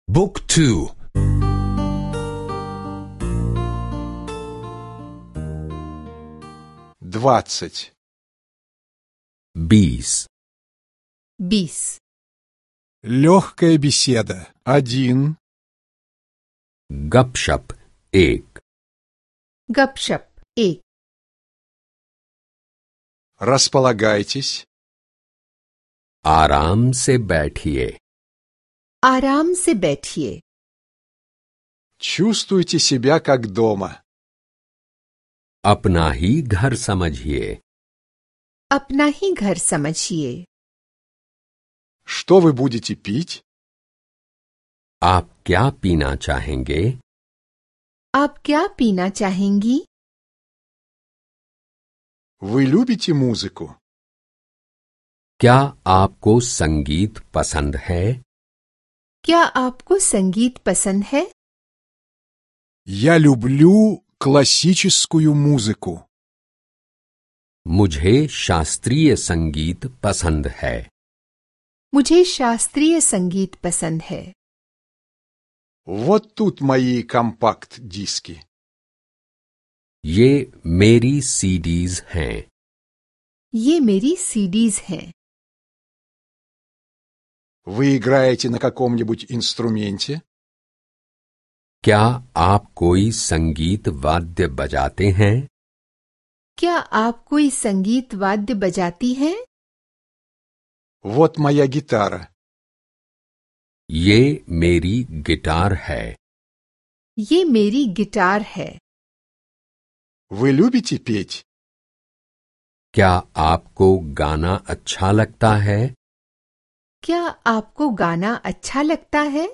บุ๊กทู20 20 Легкая беседа 1 गपशप 1 गपशप 1 Располагайтесь. आराम से बैठिए आराम से बैठिए Чувствуйте себя как дома. अपना ही घर समझिए अपना ही घर समझिए Что вы будете пить? आप क्या पीना चाहेंगे आप क्या पीना चाहेंगी Вы любите музыку? क्या आपको संगीत पसंद है क्या आपको संगीत पसंद है Я люблю классическую музыку. मुझे शास्त्रीय संगीत पसंद है मुझे शास्त्रीय संगीत पसंद है Вот тут мои компакт-диски. ये मेरी सीडीज हैं ये मेरी सीडीज हैं Вы играете на каком-нибудь инструменте? क्या आप कोई संगीत वाद्य बजाते हैं क्या आप कोई संगीत वाद्य बजाती हैं Вот моя гитара. ये मेरी गिटार है ये मेरी गिटार है Вы любите петь? क्या आपको गाना अच्छा लगता है क्या आपको गाना अच्छा लगता है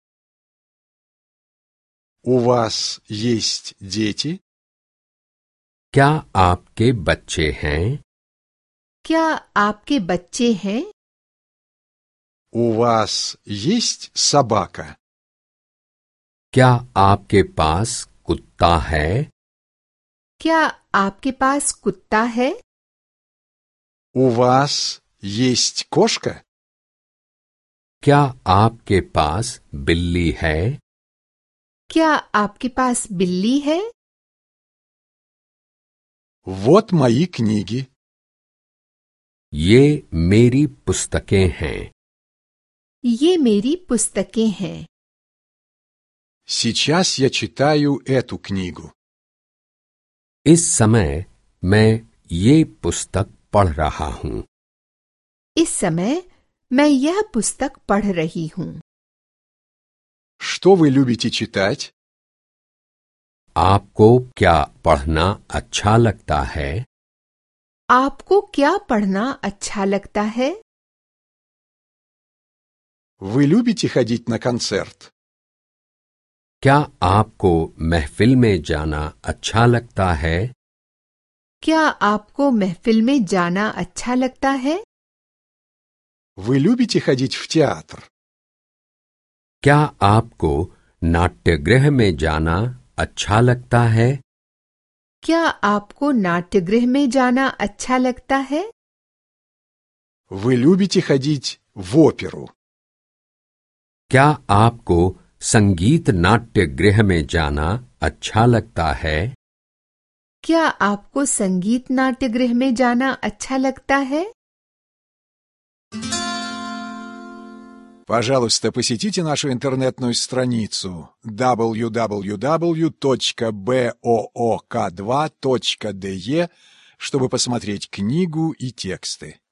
У вас есть дети? क्या आपके बच्चे हैं क्या आपके बच्चे हैं У вас есть собака? क्या आपके पास कुत्ता है क्या आपके पास कुत्ता है У вас есть кошка? क्या आपके पास बिल्ली है क्या आपके पास बिल्ली है Вот мои книги. ये मेरी पुस्तकें हैं ये मेरी पुस्तकें हैं Сейчас я читаю эту книгу. इस समय मैं ये पुस्तक पढ़ रहा हूँ इस समय मैं यह पुस्तक पढ़ रही हूँ Что вы любите читать? आपको क्या पढ़ना अच्छा लगता है आपको क्या पढ़ना अच्छा लगता है Вы любите ходить на концерт? क्या आपको महफिल में जाना अच्छा लगता है क्या आपको महफिल में जाना अच्छा लगता है Вы любите ходить в театр? क्या आपको नाट्यगृह में जाना अच्छा लगता है क्या आपको नाट्यगृह में जाना अच्छा लगता है Вы любите ходить в оперу? क्या आपको संगीत नाट्यगृह में जाना अच्छा लगता है क्या आपको संगीत नाट्यगृह में जाना अच्छा लगता है Пожалуйста, посетите нашу интернетную страницу www.book2.de, чтобы посмотреть книгу и тексты.